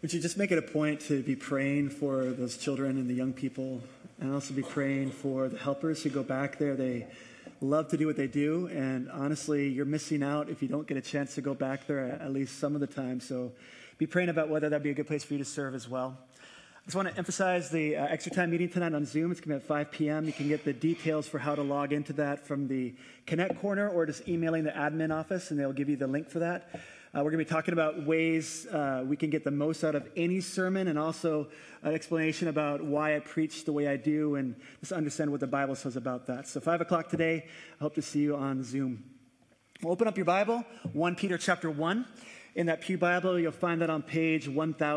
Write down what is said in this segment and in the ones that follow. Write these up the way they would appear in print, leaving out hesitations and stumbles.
Would you just make it a point to be praying for those children and the young people, and also be praying for the helpers who go back there? They love to do what they do, and honestly, you're missing out if you don't get a chance to go back there at least some of the time. So be praying about whether that'd be a good place for you to serve as well. I just want to emphasize the extra time meeting tonight on Zoom. It's going to be at 5 p.m. You can get the details for how to log into that from the Connect Corner or just emailing the admin office, and they'll give you the link for that. We're going to be talking about ways we can get the most out of any sermon, and also an explanation about why I preach the way I do, and just understand what the Bible says about that. So 5 o'clock today, I hope to see you on Zoom. Well, open up your Bible, 1 Peter chapter 1. In that Pew Bible, you'll find that on page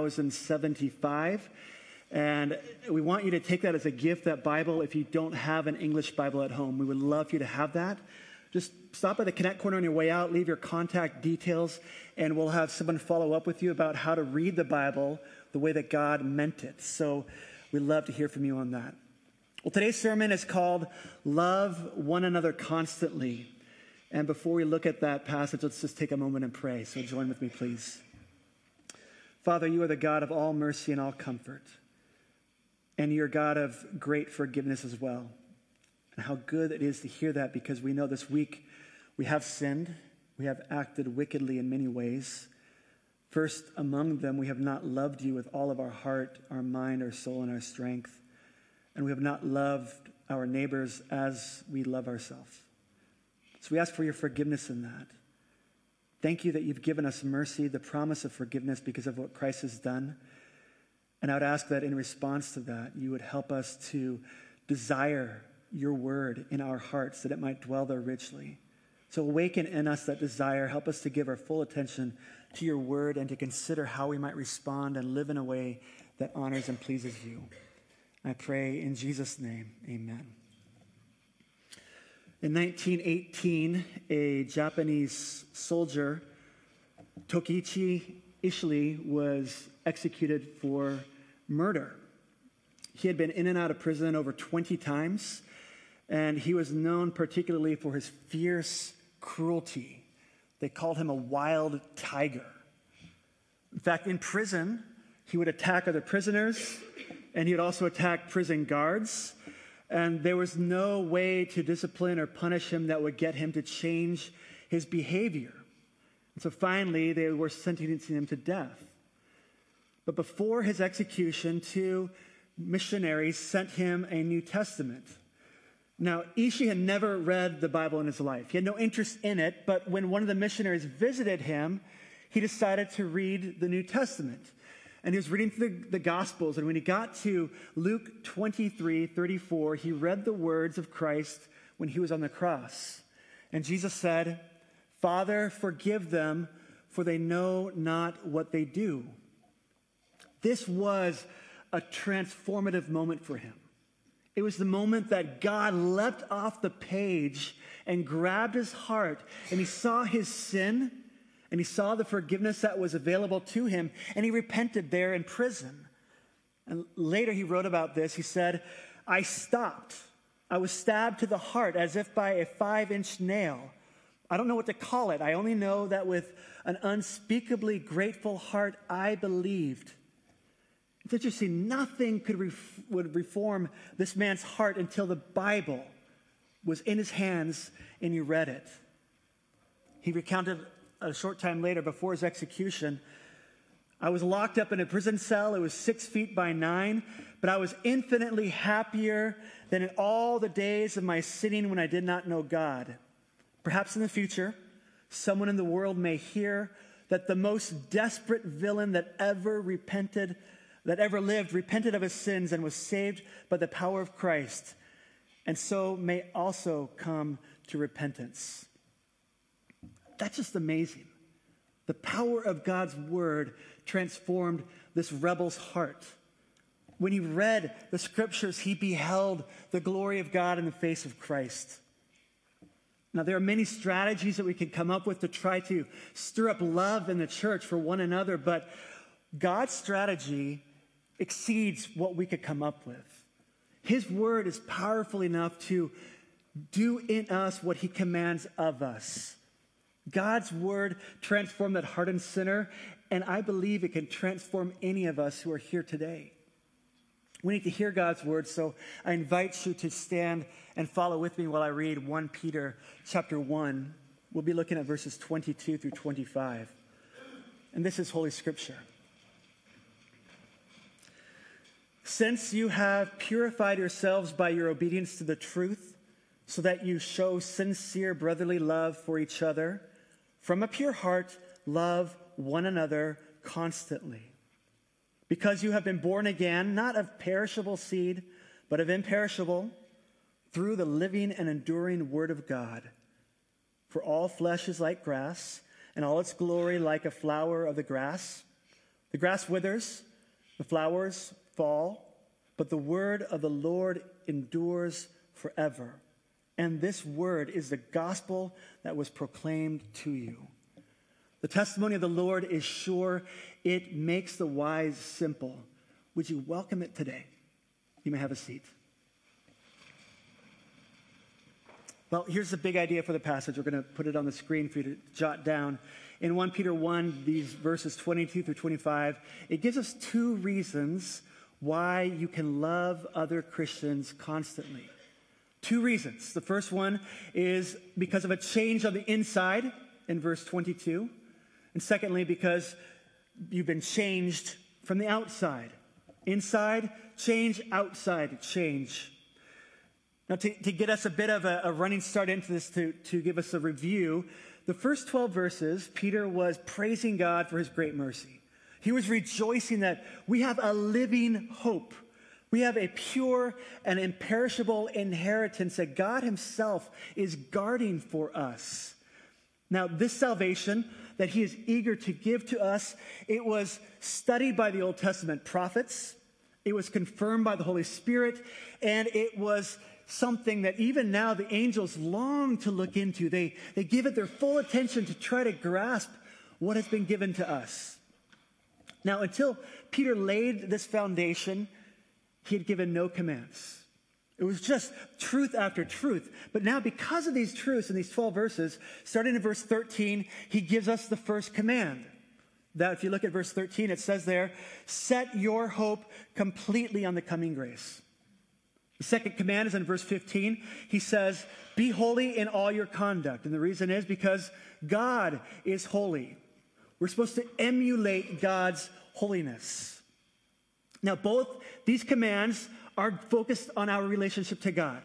1075. And we want you to take that as a gift, that Bible, if you don't have an English Bible at home. We would love for you to have that. Just stop by the Connect Corner on your way out, leave your contact details, and we'll have someone follow up with you about how to read the Bible the way that God meant it. So we'd love to hear from you on that. Well, today's sermon is called Love One Another Constantly. And before we look at that passage, let's just take a moment and pray. So join with me, please. Father, you are the God of all mercy and all comfort. And you're God of great forgiveness as well. And how good it is to hear that, because we know this week we have sinned. We have acted wickedly in many ways. First among them, we have not loved you with all of our heart, our mind, our soul, and our strength. And we have not loved our neighbors as we love ourselves. So we ask for your forgiveness in that. Thank you that you've given us mercy, the promise of forgiveness because of what Christ has done. And I would ask that in response to that, you would help us to desire your word in our hearts, that it might dwell there richly. So awaken in us that desire. Help us to give our full attention to your word and to consider how we might respond and live in a way that honors and pleases you. I pray in Jesus' name, amen. In 1918, a Japanese soldier, Tokichi Ishii, was executed for murder. He had been in and out of prison over 20 times, and he was known particularly for his fierce cruelty. They called him a wild tiger. In fact, in prison, he would attack other prisoners, and he would also attack prison guards. And there was no way to discipline or punish him that would get him to change his behavior. And so finally, they were sentencing him to death. But before his execution, 2 missionaries sent him a New Testament. Now, Ishii had never read the Bible in his life. He had no interest in it, but when one of the missionaries visited him, he decided to read the New Testament. And he was reading through the Gospels, and when he got to Luke 23:34, he read the words of Christ when he was on the cross. And Jesus said, "Father, forgive them, for they know not what they do." This was a transformative moment for him. It was the moment that God leapt off the page and grabbed his heart, and he saw his sin, and he saw the forgiveness that was available to him, and he repented there in prison. And later he wrote about this. He said, "I stopped. I was stabbed to the heart as if by a 5-inch nail. I don't know what to call it. I only know that with an unspeakably grateful heart, I believed." It's interesting. Nothing would reform this man's heart until the Bible was in his hands and he read it. He recounted a short time later, before his execution, "I was locked up in a prison cell. It was 6 feet by 9, but I was infinitely happier than in all the days of my sinning when I did not know God. Perhaps in the future, someone in the world may hear that the most desperate villain that ever lived, repented of his sins and was saved by the power of Christ, and so may also come to repentance." That's just amazing. The power of God's word transformed this rebel's heart. When he read the scriptures, he beheld the glory of God in the face of Christ. Now, there are many strategies that we can come up with to try to stir up love in the church for one another, but God's strategy exceeds what we could come up with. His word is powerful enough to do in us what he commands of us. God's word transformed that hardened sinner, And I believe it can transform any of us who are here today. We need to hear God's word, so I invite you to stand and follow with me while I read 1 Peter chapter 1. We'll be looking at verses 22 through 25. And this is Holy Scripture. Since you have purified yourselves by your obedience to the truth, so that you show sincere brotherly love for each other, from a pure heart, love one another constantly. Because you have been born again, not of perishable seed, but of imperishable, through the living and enduring word of God. For all flesh is like grass, and all its glory like a flower of the grass. The grass withers, the flowers fall, but the word of the Lord endures forever. And this word is the gospel that was proclaimed to you. The testimony of the Lord is sure. It makes the wise simple. Would you welcome it today? You may have a seat. Well, here's the big idea for the passage. We're going to put it on the screen for you to jot down. In 1 Peter 1, these verses 22 through 25, it gives us two reasons why you can love other Christians constantly. Two reasons. The first one is because of a change on the inside in verse 22. And secondly, because you've been changed from the outside. Inside, change. Outside, change. Now, to get us a bit of a running start into this, to give us a review, the first 12 verses, Peter was praising God for his great mercy. He was rejoicing that we have a living hope. We have a pure and imperishable inheritance that God himself is guarding for us. Now, this salvation that he is eager to give to us, it was studied by the Old Testament prophets. It was confirmed by the Holy Spirit. And it was something that even now the angels long to look into. They give it their full attention to try to grasp what has been given to us. Now, until Peter laid this foundation, he had given no commands. It was just truth after truth. But now, because of these truths in these 12 verses, starting in verse 13, he gives us the first command. That if you look at verse 13, it says there, set your hope completely on the coming grace. The second command is in verse 15. He says, be holy in all your conduct. And the reason is because God is holy. We're supposed to emulate God's holiness. Now, both these commands are focused on our relationship to God.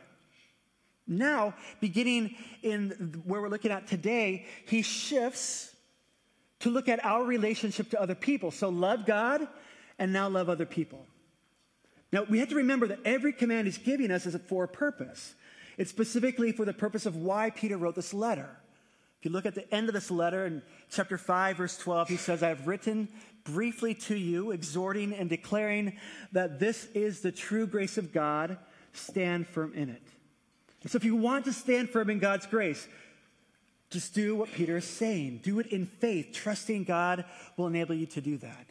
Now, beginning in where we're looking at today, he shifts to look at our relationship to other people. So love God and now love other people. Now, we have to remember that every command he's giving us is for a purpose. It's specifically for the purpose of why Peter wrote this letter. If you look at the end of this letter in chapter 5, verse 12, he says, I have written briefly to you, exhorting and declaring that this is the true grace of God. Stand firm in it. And so if you want to stand firm in God's grace, just do what Peter is saying. Do it in faith. Trusting God will enable you to do that.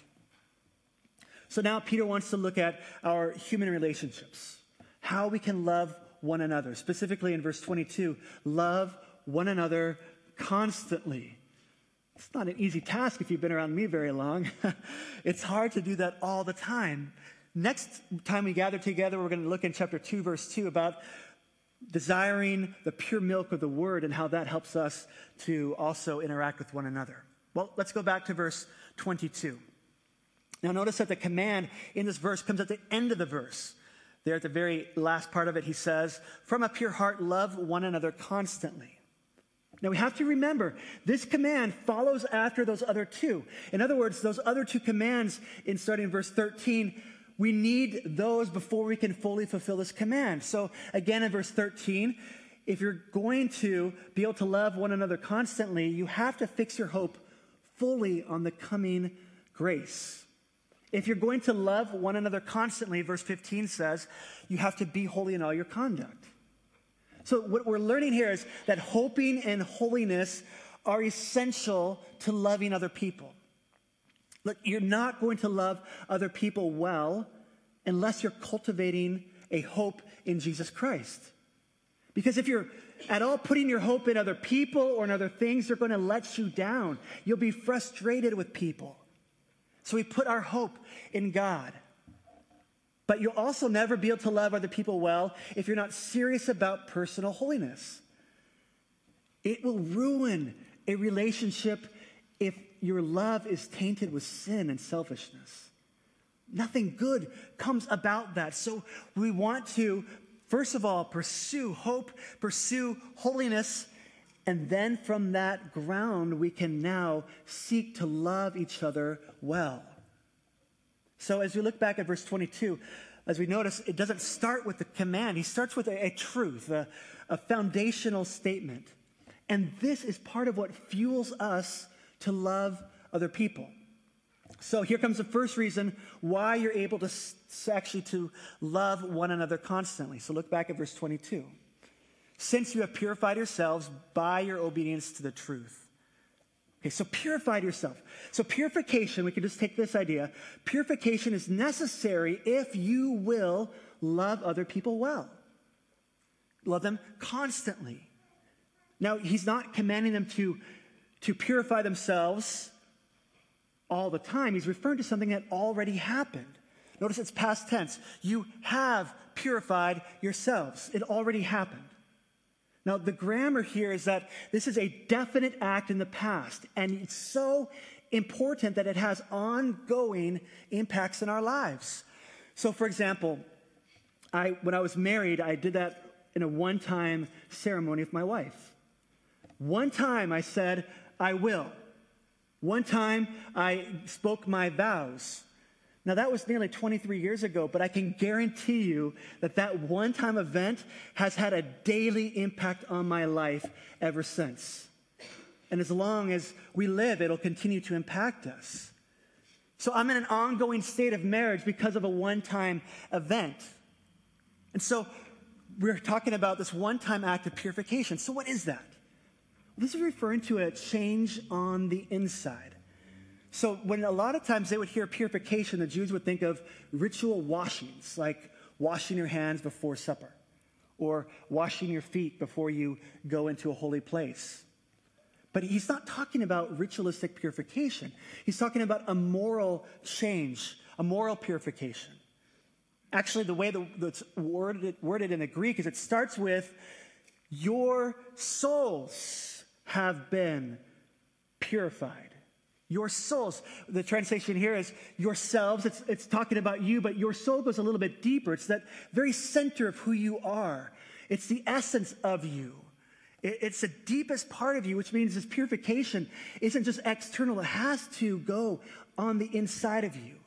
So now Peter wants to look at our human relationships, how we can love one another. Specifically in verse 22, love one another constantly. It's not an easy task if you've been around me very long. It's hard to do that all the time. Next time we gather together, we're going to look in chapter 2, verse 2 about desiring the pure milk of the word and how that helps us to also interact with one another. Well, let's go back to verse 22. Now notice that the command in this verse comes at the end of the verse. There at the very last part of it, he says, from a pure heart, love one another constantly. Now we have to remember, this command follows after those other two. In other words, those other two commands, in starting in verse 13, we need those before we can fully fulfill this command. So again, in verse 13, if you're going to be able to love one another constantly, you have to fix your hope fully on the coming grace. If you're going to love one another constantly, verse 15 says, you have to be holy in all your conduct. So what we're learning here is that hoping and holiness are essential to loving other people. Look, you're not going to love other people well unless you're cultivating a hope in Jesus Christ. Because if you're at all putting your hope in other people or in other things, they're going to let you down. You'll be frustrated with people. So we put our hope in God. But you'll also never be able to love other people well if you're not serious about personal holiness. It will ruin a relationship if your love is tainted with sin and selfishness. Nothing good comes about that. So we want to, first of all, pursue hope, pursue holiness, and then from that ground, we can now seek to love each other well. So as we look back at verse 22, as we notice, it doesn't start with the command. He starts with a truth, a foundational statement. And this is part of what fuels us to love other people. So here comes the first reason why you're able to actually to love one another constantly. So look back at verse 22. Since you have purified yourselves by your obedience to the truth. Okay, so purified yourself. So purification, we can just take this idea. Purification is necessary if you will love other people well. Love them constantly. Now, he's not commanding them to purify themselves all the time. He's referring to something that already happened. Notice it's past tense. You have purified yourselves. It already happened. Now, the grammar here is that this is a definite act in the past, and it's so important that it has ongoing impacts in our lives. So, for example, when I was married, I did that in a one-time ceremony with my wife. One time I said, I will. One time I spoke my vows. Now, that was nearly 23 years ago, but I can guarantee you that that one-time event has had a daily impact on my life ever since. And as long as we live, it'll continue to impact us. So I'm in an ongoing state of marriage because of a one-time event. And so we're talking about this one-time act of purification. So what is that? This is referring to a change on the inside. So when a lot of times they would hear purification, the Jews would think of ritual washings, like washing your hands before supper or washing your feet before you go into a holy place. But he's not talking about ritualistic purification. He's talking about a moral change, a moral purification. Actually, the way that's worded in the Greek is it starts with, your souls have been purified. Your souls. The translation here is yourselves. It's talking about you, but your soul goes a little bit deeper. It's that very center of who you are. It's the essence of you. It's the deepest part of you, which means this purification isn't just external. It has to go on the inside of you.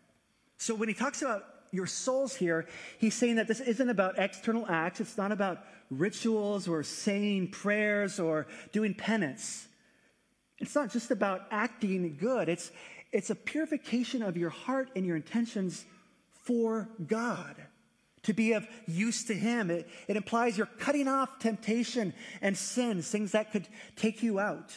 So when he talks about your souls here, he's saying that this isn't about external acts. It's not about rituals or saying prayers or doing penance. It's not just about acting good. It's a purification of your heart and your intentions for God, to be of use to him. It implies you're cutting off temptation and sins, things that could take you out.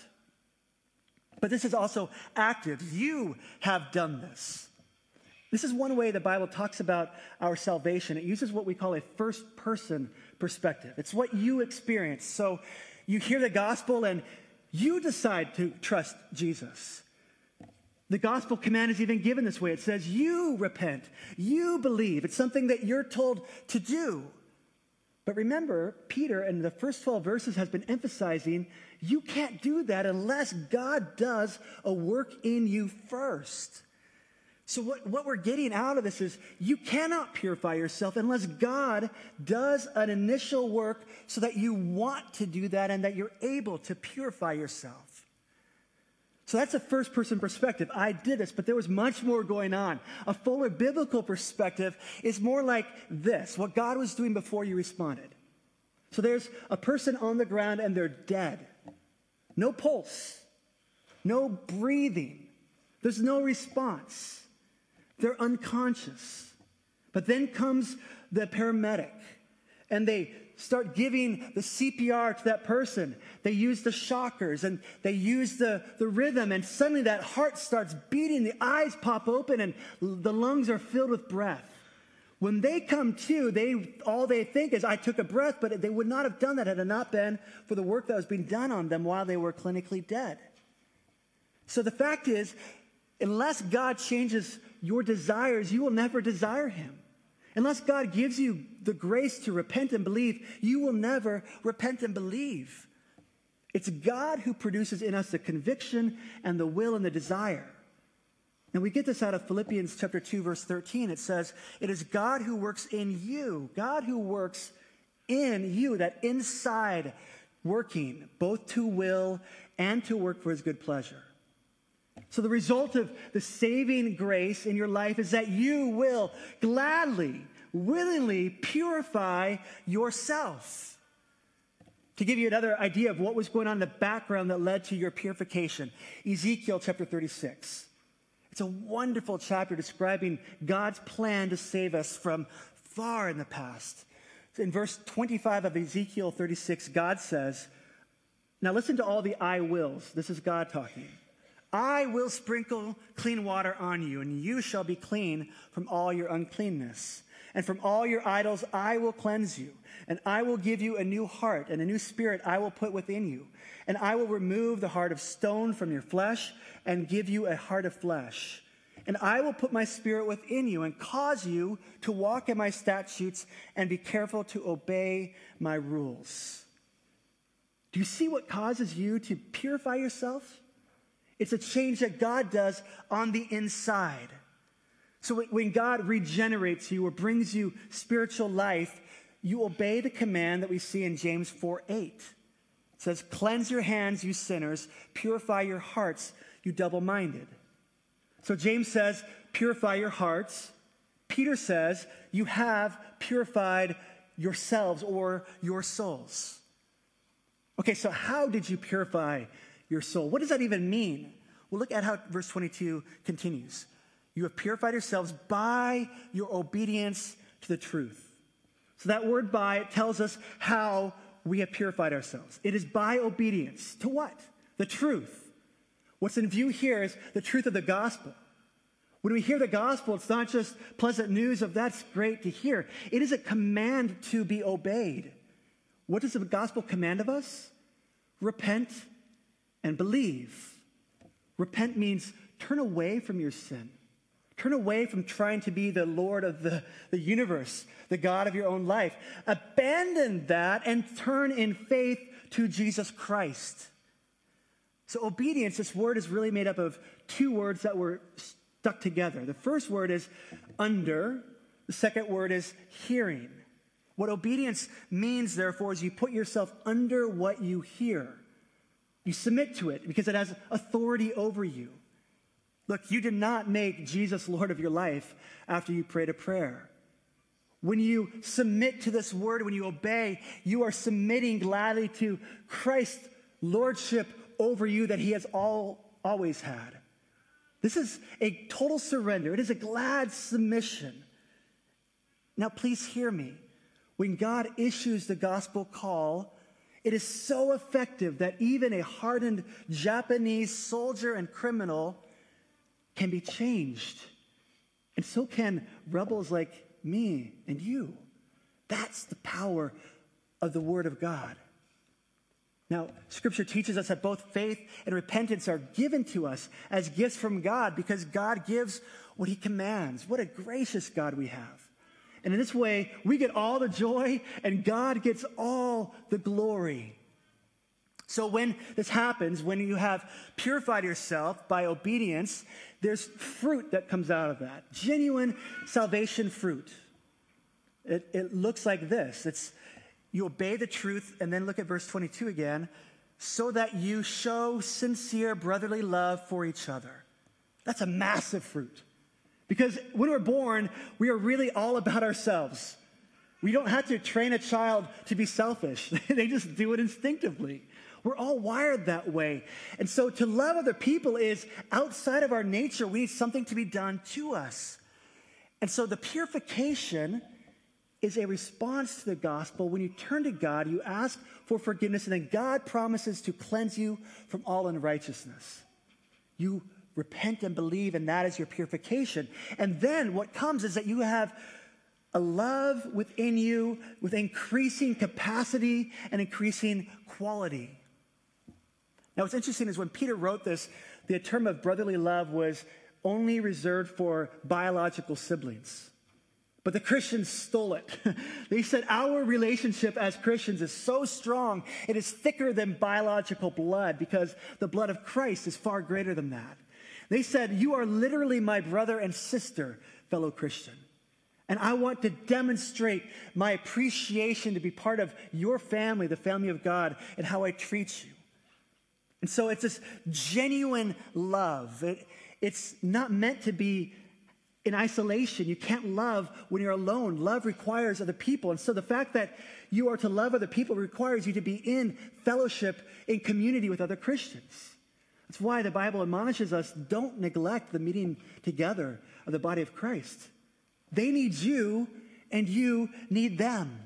But this is also active. You have done this. This is one way the Bible talks about our salvation. It uses what we call a first-person perspective. It's what you experience. So you hear the gospel and you decide to trust Jesus. The gospel command is even given this way. It says, you repent, you believe. It's something that you're told to do. But remember, Peter in the first 12 verses has been emphasizing, you can't do that unless God does a work in you first. So what we're getting out of this is you cannot purify yourself unless God does an initial work so that you want to do that and that you're able to purify yourself. So that's a first-person perspective. I did this, but there was much more going on. A fuller biblical perspective is more like this, what God was doing before you responded. So there's a person on the ground and they're dead. No pulse, no breathing. There's no response. They're unconscious. But then comes the paramedic, and they start giving the CPR to that person. They use the shockers, and they use the rhythm, and suddenly that heart starts beating, the eyes pop open, and the lungs are filled with breath. When they come to, all they think is, I took a breath, but they would not have done that had it not been for the work that was being done on them while they were clinically dead. So the fact is, Unless God changes your desires, you will never desire him. Unless God gives you the grace to repent and believe, you will never repent and believe. It's God who produces in us the conviction and the will and the desire. And we get this out of Philippians chapter 2, verse 13. It says, it is God who works in you, God who works in you, that inside working, both to will and to work for his good pleasure. So the result of the saving grace in your life is that you will gladly, willingly purify yourself. To give you another idea of what was going on in the background that led to your purification, Ezekiel chapter 36. It's a wonderful chapter describing God's plan to save us from far in the past. In verse 25 of Ezekiel 36, God says, now listen to all the I wills. This is God talking. I will sprinkle clean water on you, and you shall be clean from all your uncleanness. And from all your idols I will cleanse you. And I will give you a new heart, and a new spirit I will put within you. And I will remove the heart of stone from your flesh, and give you a heart of flesh. And I will put my spirit within you, and cause you to walk in my statutes, and be careful to obey my rules. Do you see what causes you to purify yourself? It's a change that God does on the inside. So when God regenerates you or brings you spiritual life, you obey the command that we see in James 4:8. It says, cleanse your hands, you sinners, purify your hearts, you double-minded. So James says, purify your hearts. Peter says, you have purified yourselves or your souls. Okay, so how did you purify your soul? What does that even mean? Well, look at how verse 22 continues. You have purified yourselves by your obedience to the truth. So that word by tells us how we have purified ourselves. It is by obedience. To what? The truth. What's in view here is the truth of the gospel. When we hear the gospel, it's not just pleasant news of that's great to hear. It is a command to be obeyed. What does the gospel command of us? Repent and believe. Repent means turn away from your sin. Turn away from trying to be the Lord of the universe, the God of your own life. Abandon that and turn in faith to Jesus Christ. So obedience, this word is really made up of two words that were stuck together. The first word is under. The second word is hearing. What obedience means, therefore, is you put yourself under what you hear. You submit to it because it has authority over you. Look, you did not make Jesus Lord of your life after you prayed a prayer. When you submit to this word, when you obey, you are submitting gladly to Christ's lordship over you that he has always had. This is a total surrender. It is a glad submission. Now, please hear me. When God issues the gospel call, it is so effective that even a hardened Japanese soldier and criminal can be changed. And so can rebels like me and you. That's the power of the Word of God. Now, Scripture teaches us that both faith and repentance are given to us as gifts from God because God gives what he commands. What a gracious God we have. And in this way, we get all the joy and God gets all the glory. So when this happens, when you have purified yourself by obedience, there's fruit that comes out of that. Genuine salvation fruit. It looks like this. You obey the truth, and then look at verse 22 again, so that you show sincere brotherly love for each other. That's a massive fruit. Because when we're born, we are really all about ourselves. We don't have to train a child to be selfish. They just do it instinctively. We're all wired that way. And so to love other people is outside of our nature. We need something to be done to us. And so the purification is a response to the gospel. When you turn to God, you ask for forgiveness, and then God promises to cleanse you from all unrighteousness. You repent and believe, and that is your purification. And then what comes is that you have a love within you with increasing capacity and increasing quality. Now, what's interesting is when Peter wrote this, the term of brotherly love was only reserved for biological siblings. But the Christians stole it. They said, our relationship as Christians is so strong, it is thicker than biological blood because the blood of Christ is far greater than that. They said, you are literally my brother and sister, fellow Christian. And I want to demonstrate my appreciation to be part of your family, the family of God, and how I treat you. And so it's this genuine love. It's not meant to be in isolation. You can't love when you're alone. Love requires other people. And so the fact that you are to love other people requires you to be in fellowship, in community with other Christians. That's why the Bible admonishes us, don't neglect the meeting together of the body of Christ. They need you, and you need them.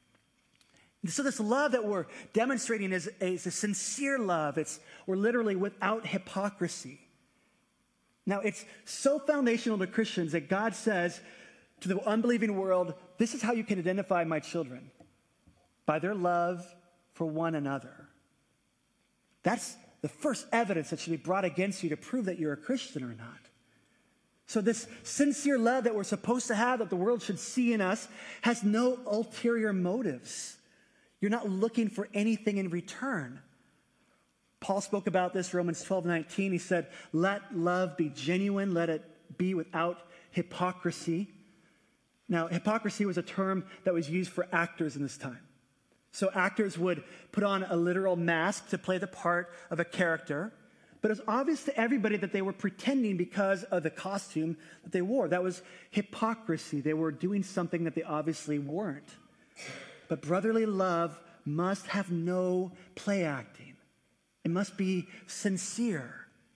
And so this love that we're demonstrating is a sincere love. We're literally without hypocrisy. Now, it's so foundational to Christians that God says to the unbelieving world, this is how you can identify my children, by their love for one another. That's the first evidence that should be brought against you to prove that you're a Christian or not. So this sincere love that we're supposed to have, that the world should see in us, has no ulterior motives. You're not looking for anything in return. Paul spoke about this, Romans 12:19. He said, let love be genuine, let it be without hypocrisy. Now, hypocrisy was a term that was used for actors in this time. So actors would put on a literal mask to play the part of a character, but it was obvious to everybody that they were pretending because of the costume that they wore. That was hypocrisy. They were doing something that they obviously weren't. But brotherly love must have no play acting. It must be sincere.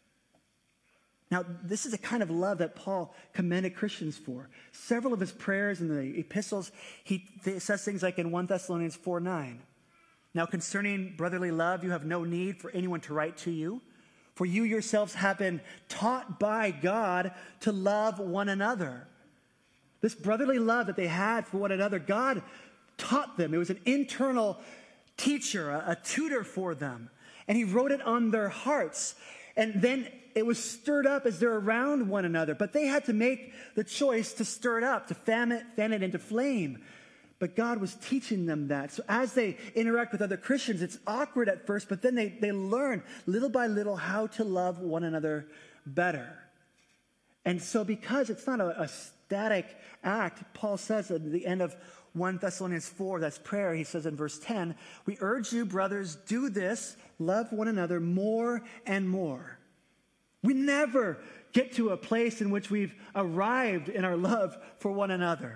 Now, this is the kind of love that Paul commended Christians for. Several of his prayers in the epistles, he says things like in 1 Thessalonians 4:9. Now, concerning brotherly love, you have no need for anyone to write to you, for you yourselves have been taught by God to love one another. This brotherly love that they had for one another, God taught them. It was an internal teacher, a tutor for them. And he wrote it on their hearts. And then it was stirred up as they're around one another. But they had to make the choice to stir it up, to fan it into flame. But God was teaching them that. So as they interact with other Christians, it's awkward at first, but then they learn little by little how to love one another better. And so because it's not a static act, Paul says at the end of 1 Thessalonians 4, that's prayer, he says in verse 10, we urge you, brothers, do this, love one another more and more. We never get to a place in which we've arrived in our love for one another.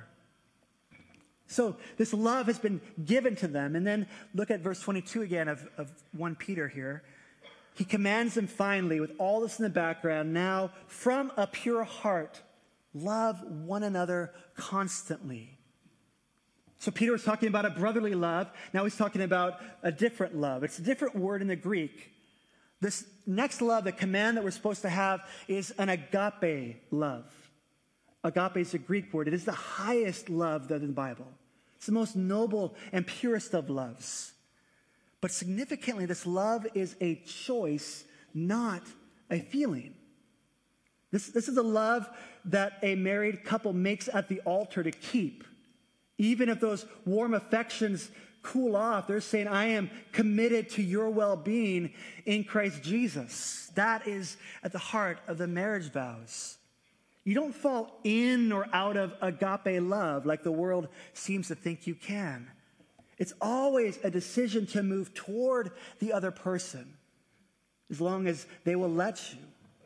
So this love has been given to them. And then look at verse 22 again of 1 Peter here. He commands them finally, with all this in the background, now from a pure heart, love one another constantly. So Peter was talking about a brotherly love. Now he's talking about a different love. It's a different word in the Greek. This next love, the command that we're supposed to have, is an agape love. Agape is a Greek word. It is the highest love in the Bible. It's the most noble and purest of loves. But significantly, this love is a choice, not a feeling. This is a love that a married couple makes at the altar to keep. Even if those warm affections cool off, they're saying, I am committed to your well-being in Christ Jesus. That is at the heart of the marriage vows. You don't fall in or out of agape love like the world seems to think you can. It's always a decision to move toward the other person as long as they will let you.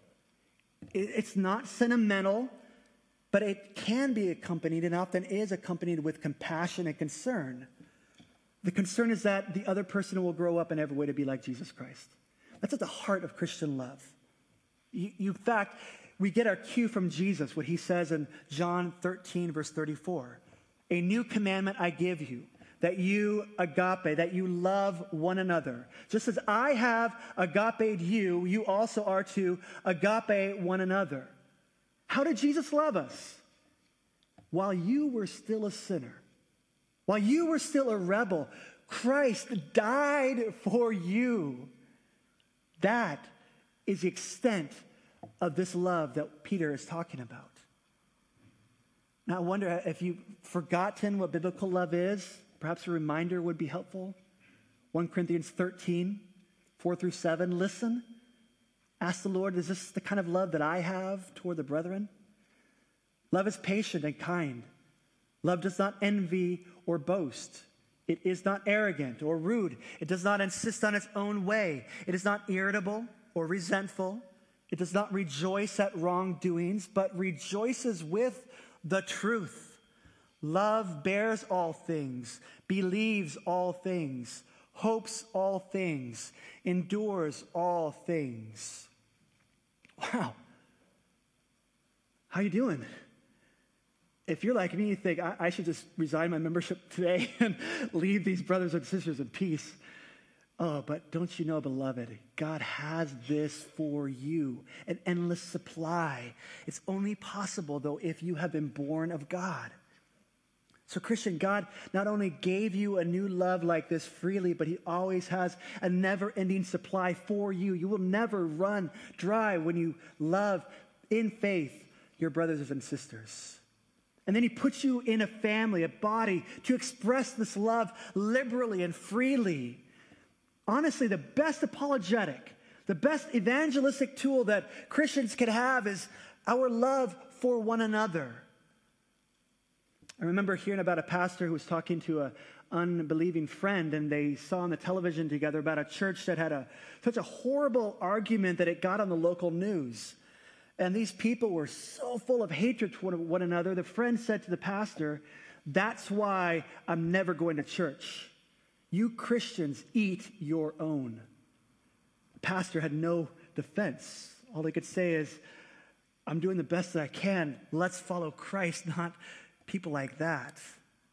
It's not sentimental, but it can be accompanied and often is accompanied with compassion and concern. The concern is that the other person will grow up in every way to be like Jesus Christ. That's at the heart of Christian love. In fact, we get our cue from Jesus, what he says in John 13, verse 34. A new commandment I give you, that you agape, that you love one another. Just as I have agaped you, you also are to agape one another. How did Jesus love us? While you were still a sinner, while you were still a rebel, Christ died for you. That is the extent of this love that Peter is talking about. Now, I wonder if you've forgotten what biblical love is, perhaps a reminder would be helpful. 1 Corinthians 13, 4 through 7. Listen, ask the Lord, is this the kind of love that I have toward the brethren? Love is patient and kind. Love does not envy or boast. It is not arrogant or rude. It does not insist on its own way. It is not irritable or resentful. It does not rejoice at wrongdoings, but rejoices with the truth. Love bears all things, believes all things, hopes all things, endures all things. Wow. How you doing? If you're like me, you think, I should just resign my membership today and leave these brothers and sisters in peace. Oh, but don't you know, beloved, God has this for you, an endless supply. It's only possible, though, if you have been born of God. So, Christian, God not only gave you a new love like this freely, but he always has a never-ending supply for you. You will never run dry when you love in faith your brothers and sisters. And then he puts you in a family, a body, to express this love liberally and freely. Honestly, the best apologetic, the best evangelistic tool that Christians can have is our love for one another. I remember hearing about a pastor who was talking to an unbelieving friend, and they saw on the television together about a church that had such a horrible argument that it got on the local news. And these people were so full of hatred toward one another. The friend said to the pastor, "That's why I'm never going to church. You Christians eat your own." The pastor had no defense. All he could say is, "I'm doing the best that I can. Let's follow Christ, not people like that."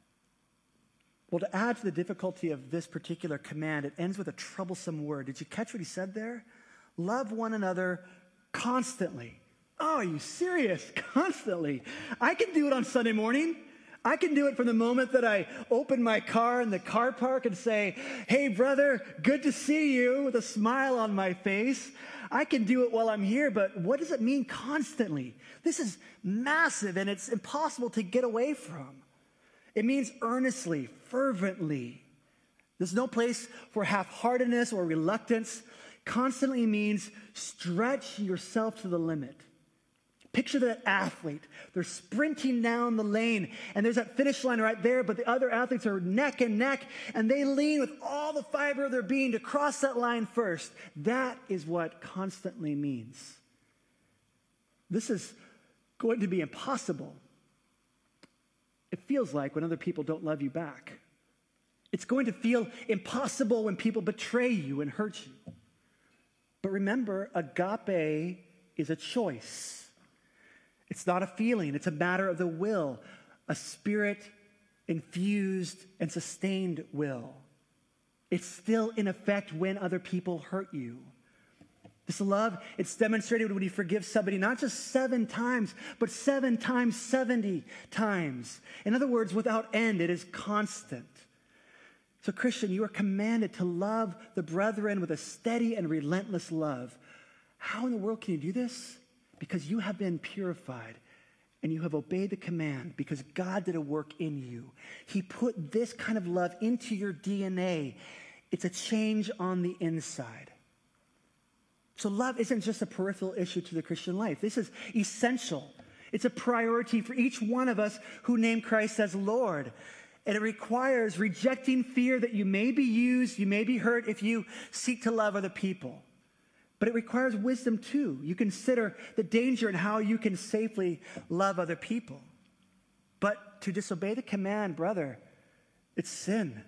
Well, to add to the difficulty of this particular command, it ends with a troublesome word. Did you catch what he said there? Love one another constantly. Oh, are you serious? Constantly. I can do it on Sunday morning. I can do it from the moment that I open my car in the car park and say, "Hey, brother, good to see you," with a smile on my face. I can do it while I'm here, but what does it mean constantly? This is massive, and it's impossible to get away from. It means earnestly, fervently. There's no place for half-heartedness or reluctance. Constantly means stretch yourself to the limit. Picture that athlete. They're sprinting down the lane, and there's that finish line right there, but the other athletes are neck and neck, and they lean with all the fiber of their being to cross that line first. That is what constantly means. This is going to be impossible. It feels like when other people don't love you back. It's going to feel impossible when people betray you and hurt you. But remember, agape is a choice. It's not a feeling. It's a matter of the will, a spirit-infused and sustained will. It's still in effect when other people hurt you. This love, it's demonstrated when you forgive somebody not just 7 times, but 7 times 70 times. In other words, without end, it is constant. So, Christian, you are commanded to love the brethren with a steady and relentless love. How in the world can you do this? Because you have been purified and you have obeyed the command because God did a work in you. He put this kind of love into your DNA. It's a change on the inside. So love isn't just a peripheral issue to the Christian life. This is essential. It's a priority for each one of us who name Christ as Lord. And it requires rejecting fear that you may be used, you may be hurt if you seek to love other people. But it requires wisdom too. You consider the danger and how you can safely love other people. But to disobey the command, brother, it's sin.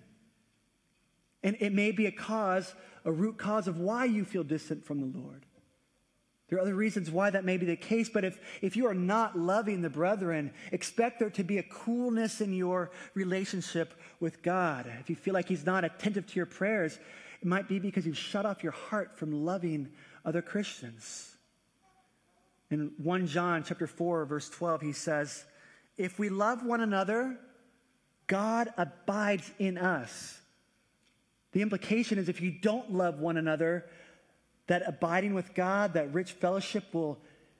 And it may be a root cause of why you feel distant from the Lord. There are other reasons why that may be the case, but if you are not loving the brethren, expect there to be a coolness in your relationship with God. If you feel like he's not attentive to your prayers, it might be because you've shut off your heart from loving other Christians. In 1 John chapter 4, verse 12, he says, "If we love one another, God abides in us." The implication is if you don't love one another, that abiding with God, that rich fellowship will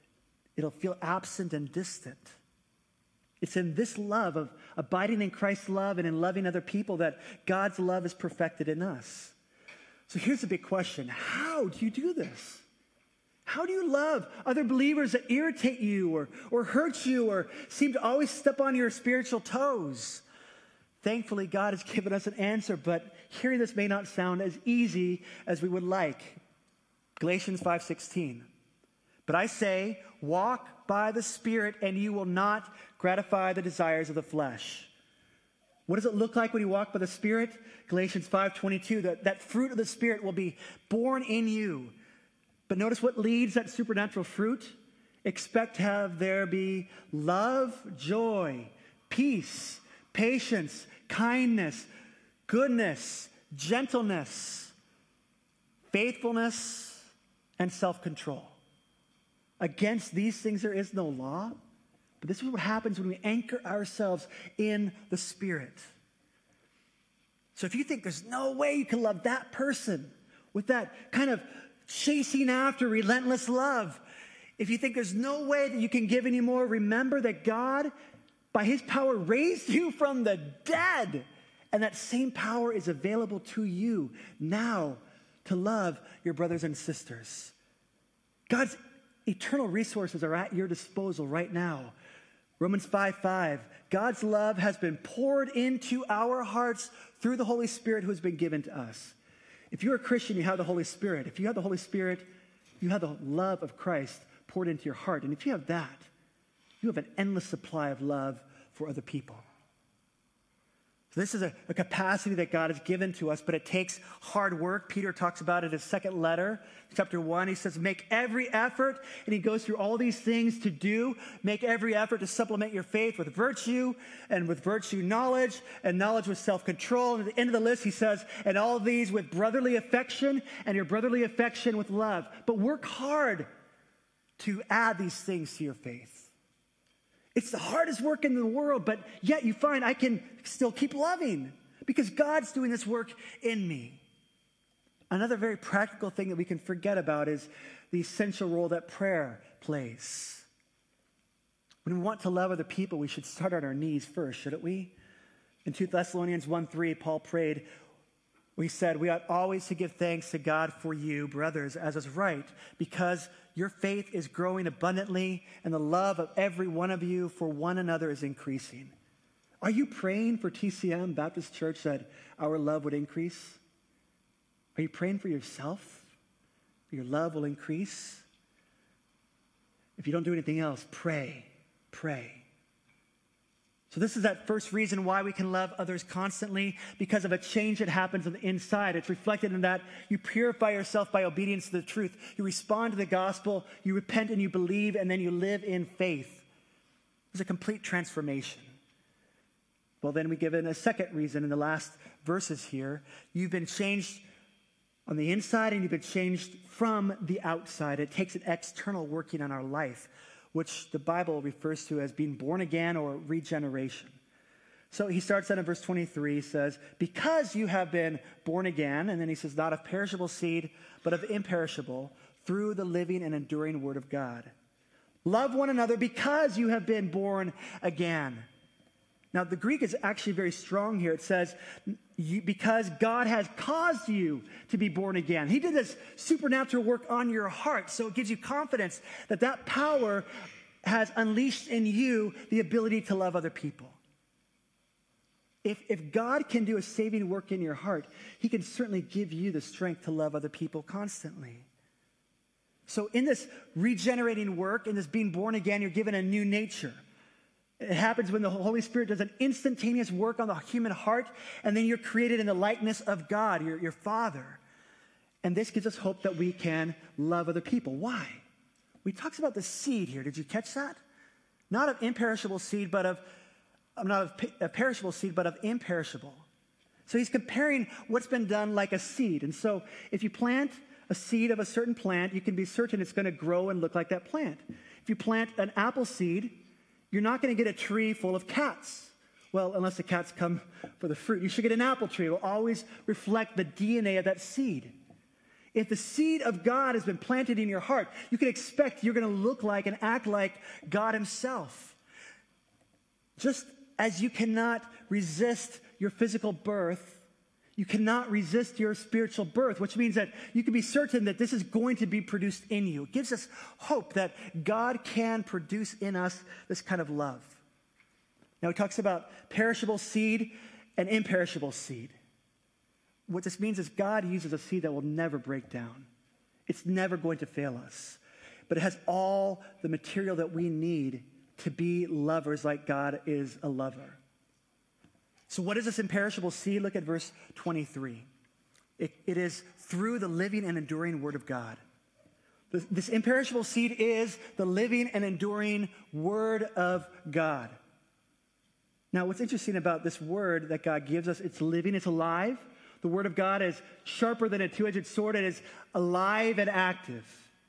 It'll feel absent and distant. It's in this love of abiding in Christ's love and in loving other people that God's love is perfected in us. So here's the big question. How do you do this? How do you love other believers that irritate you or hurt you or seem to always step on your spiritual toes? Thankfully, God has given us an answer, but hearing this may not sound as easy as we would like. Galatians 5:16. But I say, walk by the Spirit, and you will not gratify the desires of the flesh. What does it look like when you walk by the Spirit? Galatians 5:22, that fruit of the Spirit will be born in you. But notice what leads that supernatural fruit. Expect to have there be love, joy, peace, patience, kindness, goodness, gentleness, faithfulness, and self-control. Against these things there is no law. But this is what happens when we anchor ourselves in the Spirit. So if you think there's no way you can love that person with that kind of chasing after relentless love, if you think there's no way that you can give anymore, remember that God, by his power, raised you from the dead. And that same power is available to you now to love your brothers and sisters. God's eternal resources are at your disposal right now. Romans 5:5, God's love has been poured into our hearts through the Holy Spirit who has been given to us. If you're a Christian, you have the Holy Spirit. If you have the Holy Spirit, you have the love of Christ poured into your heart. And if you have that, you have an endless supply of love for other people. So this is a capacity that God has given to us, but it takes hard work. Peter talks about it in his second letter, chapter 1. He says, make every effort, and he goes through all these things to do. Make every effort to supplement your faith with virtue, and with virtue knowledge, and knowledge with self-control. And at the end of the list, he says, and all these with brotherly affection, and your brotherly affection with love. But work hard to add these things to your faith. It's the hardest work in the world, but yet you find I can still keep loving because God's doing this work in me. Another very practical thing that we can forget about is the essential role that prayer plays. When we want to love other people, we should start on our knees first, shouldn't we? In 2 Thessalonians 1:3, Paul prayed, we said, we ought always to give thanks to God for you, brothers, as is right, because your faith is growing abundantly, and the love of every one of you for one another is increasing. Are you praying for TCM Baptist Church that our love would increase? Are you praying for yourself? Your love will increase? If you don't do anything else, pray. So this is that first reason why we can love others constantly, because of a change that happens on the inside. It's reflected in that you purify yourself by obedience to the truth. You respond to the gospel, you repent and you believe, and then you live in faith. There's a complete transformation. Well, then we give it a second reason in the last verses here. You've been changed on the inside and you've been changed from the outside. It takes an external working on our life, which the Bible refers to as being born again or regeneration. So he starts out in verse 23, he says, because you have been born again, and then he says, not of perishable seed, but of imperishable, through the living and enduring word of God. Love one another because you have been born again. Now, the Greek is actually very strong here. It says, because God has caused you to be born again. He did this supernatural work on your heart, so it gives you confidence that that power has unleashed in you the ability to love other people. If God can do a saving work in your heart, he can certainly give you the strength to love other people constantly. So in this regenerating work, in this being born again, you're given a new nature. It happens when the Holy Spirit does an instantaneous work on the human heart, and then you're created in the likeness of God, your Father. And this gives us hope that we can love other people. Why? We talked about the seed here. Did you catch that? Not of imperishable seed, but not of perishable seed, but of imperishable. So he's comparing what's been done like a seed. And so if you plant a seed of a certain plant, you can be certain it's going to grow and look like that plant. If you plant an apple seed, you're not going to get a tree full of cats. Well, unless the cats come for the fruit. You should get an apple tree. It will always reflect the DNA of that seed. If the seed of God has been planted in your heart, you can expect you're going to look like and act like God himself. Just as you cannot resist your physical birth, you cannot resist your spiritual birth, which means that you can be certain that this is going to be produced in you. It gives us hope that God can produce in us this kind of love. Now, he talks about perishable seed and imperishable seed. What this means is God uses a seed that will never break down. It's never going to fail us. But it has all the material that we need to be lovers like God is a lover. So what is this imperishable seed? Look at verse 23. It is through the living and enduring word of God. This imperishable seed is the living and enduring word of God. Now, what's interesting about this word that God gives us, it's living, it's alive. The word of God is sharper than a two-edged sword. It is alive and active.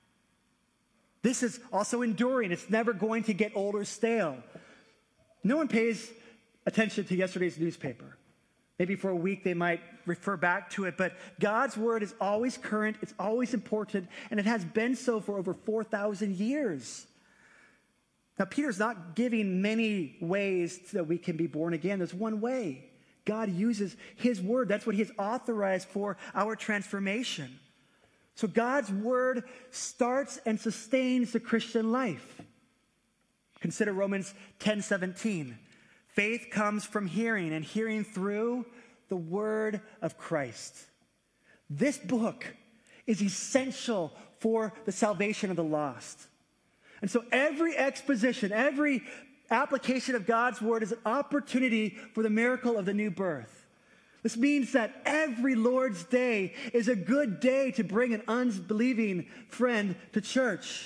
This is also enduring. It's never going to get old or stale. No one pays attention to yesterday's newspaper. Maybe for a week they might refer back to it, but God's word is always current, it's always important, and it has been so for over 4,000 years. Now, Peter's not giving many ways that we can be born again. There's one way. God uses his word. That's what he has authorized for our transformation. So God's word starts and sustains the Christian life. Consider Romans 10:17. Faith comes from hearing, and hearing through the word of Christ. This book is essential for the salvation of the lost. And so every exposition, every application of God's word is an opportunity for the miracle of the new birth. This means that every Lord's Day is a good day to bring an unbelieving friend to church.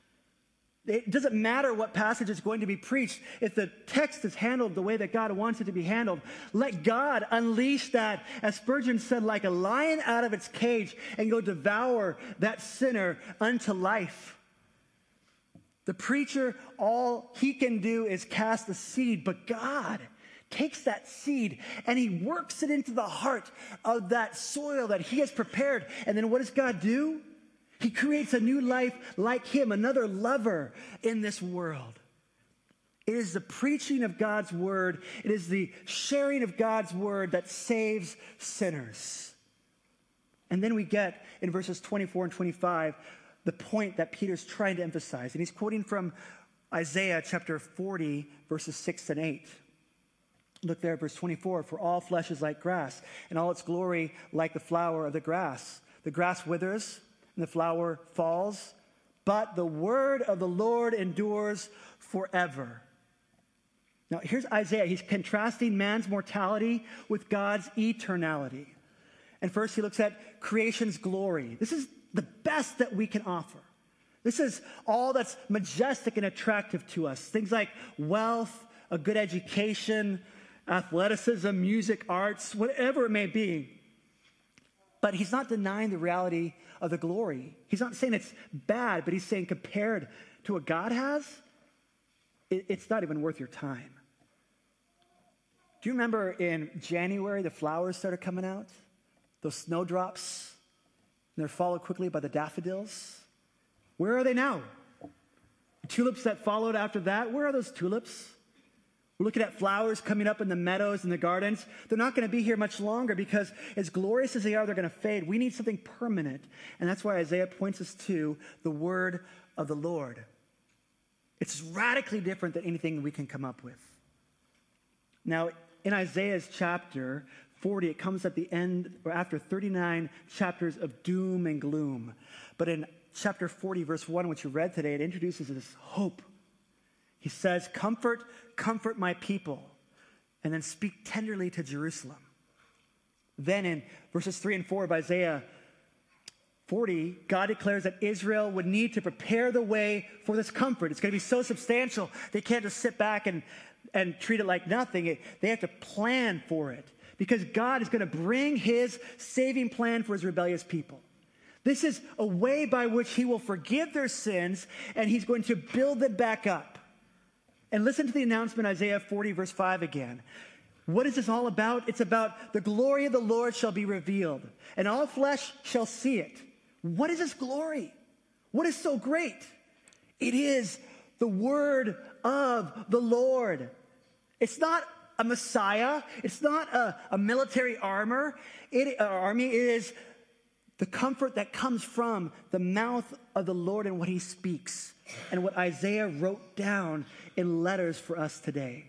It doesn't matter what passage is going to be preached. If the text is handled the way that God wants it to be handled, let God unleash that, as Spurgeon said, like a lion out of its cage, and go devour that sinner unto life. The preacher, all he can do is cast the seed, but God takes that seed and he works it into the heart of that soil that he has prepared. And then what does God do? He creates a new life like him, another lover in this world. It is the preaching of God's word, it is the sharing of God's word that saves sinners. And then we get in verses 24 and 25 the point that Peter's trying to emphasize. And he's quoting from Isaiah chapter 40, verses 6 and 8. Look there at verse 24. For all flesh is like grass, and all its glory like the flower of the grass. The grass withers, and the flower falls, but the word of the Lord endures forever. Now, here's Isaiah. He's contrasting man's mortality with God's eternality. And first, he looks at creation's glory. This is the best that we can offer. This is all that's majestic and attractive to us. Things like wealth, a good education, athleticism, music, arts, whatever it may be. But he's not denying the reality of the glory. He's not saying it's bad, but he's saying compared to what God has, it's not even worth your time. Do you remember in January, the flowers started coming out? Those snowdrops, and they're followed quickly by the daffodils. Where are they now? The tulips that followed after that, where are those tulips? We're looking at flowers coming up in the meadows and the gardens. They're not going to be here much longer because as glorious as they are, they're going to fade. We need something permanent. And that's why Isaiah points us to the word of the Lord. It's radically different than anything we can come up with. Now, in Isaiah's chapter 40, it comes at the end or after 39 chapters of doom and gloom. But in chapter 40, verse 1, which you read today, it introduces this hope. He says, comfort, comfort my people, and then speak tenderly to Jerusalem. Then in verses 3 and 4 of Isaiah 40, God declares that Israel would need to prepare the way for this comfort. It's going to be so substantial, they can't just sit back and treat it like nothing. They have to plan for it, because God is going to bring his saving plan for his rebellious people. This is a way by which he will forgive their sins, and he's going to build them back up. And listen to the announcement, Isaiah 40, verse 5 again. What is this all about? It's about the glory of the Lord shall be revealed, and all flesh shall see it, What is this glory? What is so great? It is the word of the Lord. It's not a Messiah. It's not a military army. It is the comfort that comes from the mouth of the Lord and what he speaks and what Isaiah wrote down in letters for us today.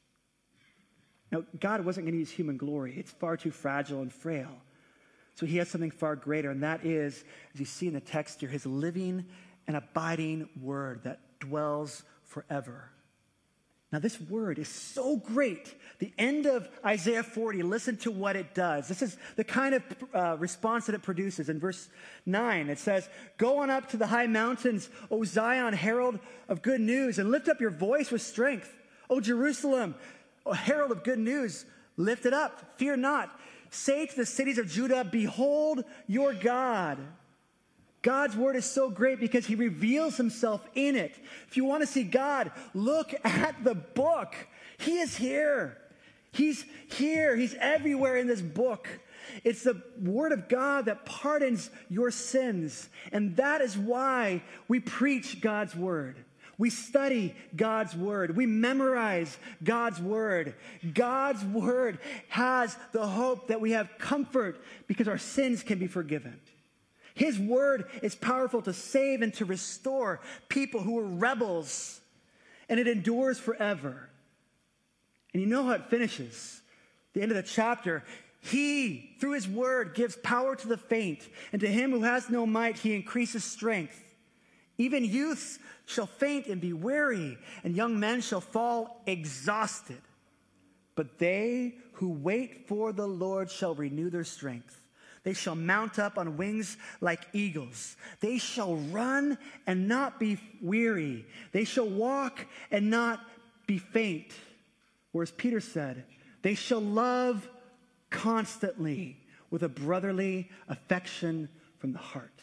Now, God wasn't going to use human glory. It's far too fragile and frail. So he has something far greater, and that is, as you see in the text here, his living and abiding word that dwells forever. Now, this word is so great. The end of Isaiah 40, listen to what it does. This is the kind of response that it produces. In verse 9, it says, "Go on up to the high mountains, O Zion, herald of good news, and lift up your voice with strength. O Jerusalem, O herald of good news, lift it up, fear not. Say to the cities of Judah, behold your God." God's word is so great because he reveals himself in it. If you want to see God, look at the book. He is here. He's here. He's everywhere in this book. It's the word of God that pardons your sins. And that is why we preach God's word. We study God's word. We memorize God's word. God's word has the hope that we have comfort because our sins can be forgiven. His word is powerful to save and to restore people who were rebels, and it endures forever. And you know how it finishes. The end of the chapter, he, through his word, gives power to the faint, and to him who has no might, he increases strength. Even youths shall faint and be weary, and young men shall fall exhausted. But they who wait for the Lord shall renew their strength. They shall mount up on wings like eagles. They shall run and not be weary. They shall walk and not be faint. Or as Peter said, they shall love constantly with a brotherly affection from the heart.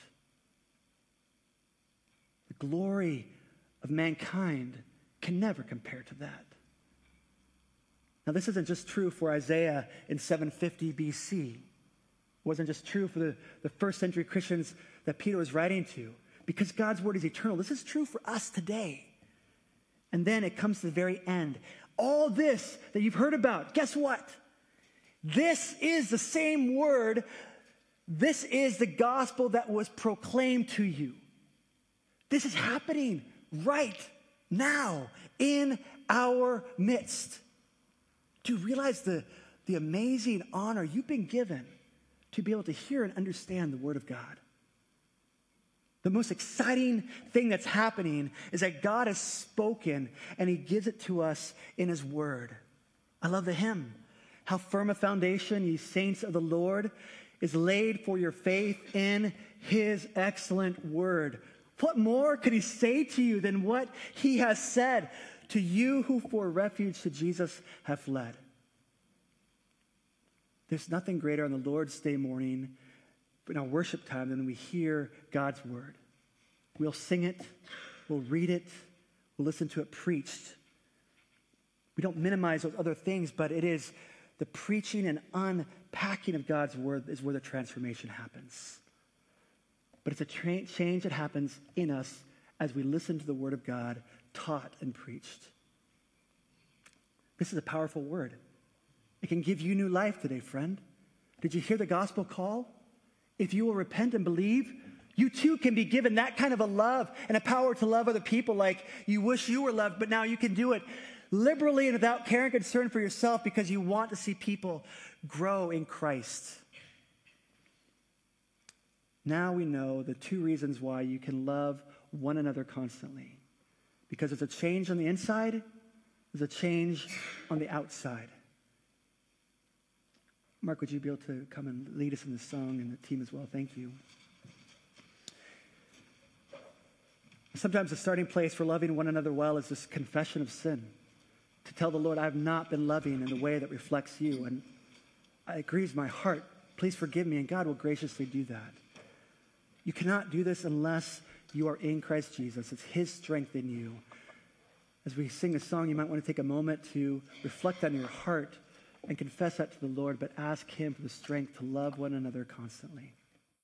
The glory of mankind can never compare to that. Now, this isn't just true for Isaiah in 750 BC. It wasn't just true for the first century Christians that Peter was writing to. Because God's word is eternal, this is true for us today. And then it comes to the very end. All this that you've heard about, guess what? This is the same word. This is the gospel that was proclaimed to you. This is happening right now in our midst. Do you realize the amazing honor you've been given to be able to hear and understand the word of God? The most exciting thing that's happening is that God has spoken and he gives it to us in his word. I love the hymn. How firm a foundation, ye saints of the Lord, is laid for your faith in his excellent word. What more could he say to you than what he has said to you who for refuge to Jesus have fled? There's nothing greater on the Lord's Day morning in our worship time than we hear God's word. We'll sing it, we'll read it, we'll listen to it preached. We don't minimize those other things, but it is the preaching and unpacking of God's word is where the transformation happens. But it's a change that happens in us as we listen to the word of God taught and preached. This is a powerful word. It can give you new life today, friend. Did you hear the gospel call? If you will repent and believe, you too can be given that kind of a love and a power to love other people like you wish you were loved, but now you can do it liberally and without care and concern for yourself because you want to see people grow in Christ. Now we know the two reasons why you can love one another constantly. Because there's a change on the inside, there's a change on the outside. Mark, would you be able to come and lead us in this song, and the team as well? Thank you. Sometimes the starting place for loving one another well is this confession of sin. To tell the Lord, I have not been loving in the way that reflects you, and it grieves my heart. Please forgive me, and God will graciously do that. You cannot do this unless you are in Christ Jesus. It's his strength in you. As we sing this song, you might want to take a moment to reflect on your heart and confess that to the Lord, but ask him for the strength to love one another constantly.